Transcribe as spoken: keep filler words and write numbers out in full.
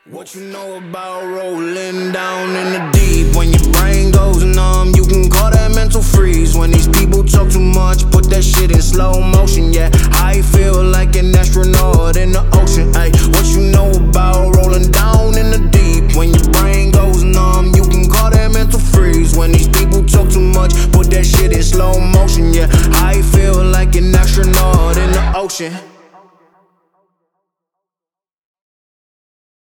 What you know about rolling down in the deep? When your brain goes numb, you can call that mental freeze. When these people talk too much, put that shit in slow motion. Yeah, I feel like an astronaut in the ocean. Ay, what you know about rolling down in the deep? When your brain goes numb, you can call that mental freeze. When these people talk too much, put that shit in slow motion. Yeah, I feel like an astronaut in the ocean.